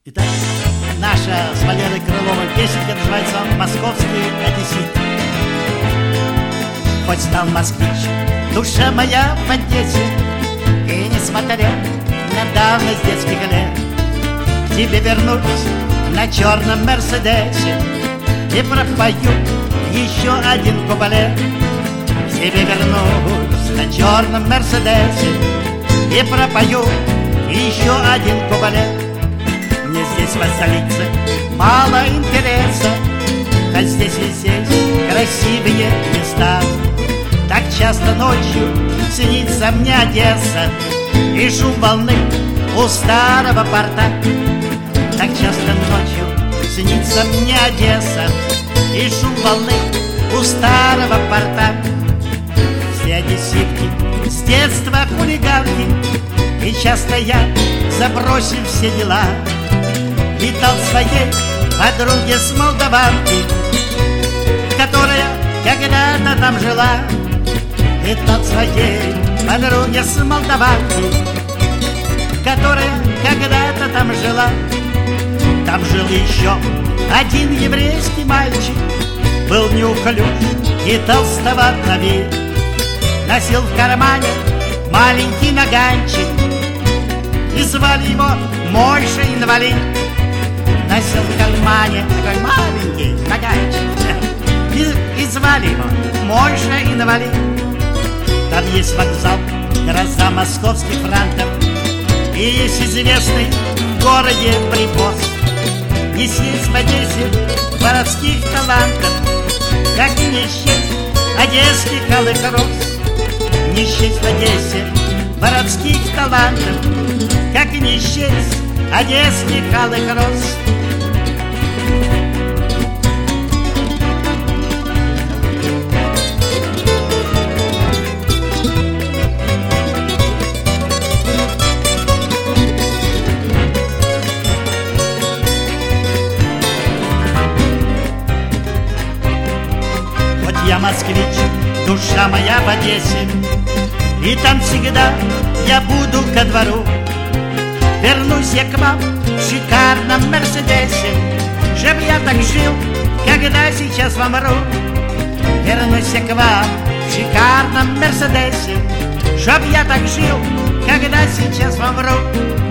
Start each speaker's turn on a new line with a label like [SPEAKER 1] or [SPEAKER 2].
[SPEAKER 1] Итак, наша с Валерой Крыловой песенка называется «Московский одессит». Хоть стал москвич, душа моя в Одессе, и несмотря на давность детских лет, тебе вернусь на черном Мерседесе и пропою еще один куплет. Тебе вернусь на черном Мерседесе и пропою еще один куплет. Мне здесь воссолиться мало интереса, хоть здесь и здесь красивые места. Так часто ночью снится мне Одесса и шум волны у старого порта. Так часто ночью снится мне Одесса и шум волны у старого порта. Все одесситки с детства хулиганки, и часто я, забросив все дела, летал своей подруге с Молдаванки, которая когда-то там жила. Летал своей подруге с Молдаванки, которая когда-то там жила. Там жил еще один еврейский мальчик, был неуклюж и толстоват на вид, носил в кармане маленький наганчик, и звали его Мойша инвалид. Носил в кармане такой маленький наганчик, и звали его Мойша инвалид. Там есть вокзал, гроза московских франков, и есть известный в городе припоз. Не съесть в Одессе городских талантов, как и не счесть одесских алых роз. Не счесть в Одессе городских талантов, как и не счесть одесских алых роз. Я москвич, душа моя в Одессе, и там всегда я буду ко двору. Вернусь я к вам в шикарном Мерседесе, чтоб я так жил, когда сейчас помру. Вернусь я к вам в шикарном Мерседесе, чтоб я так жил, когда сейчас помру.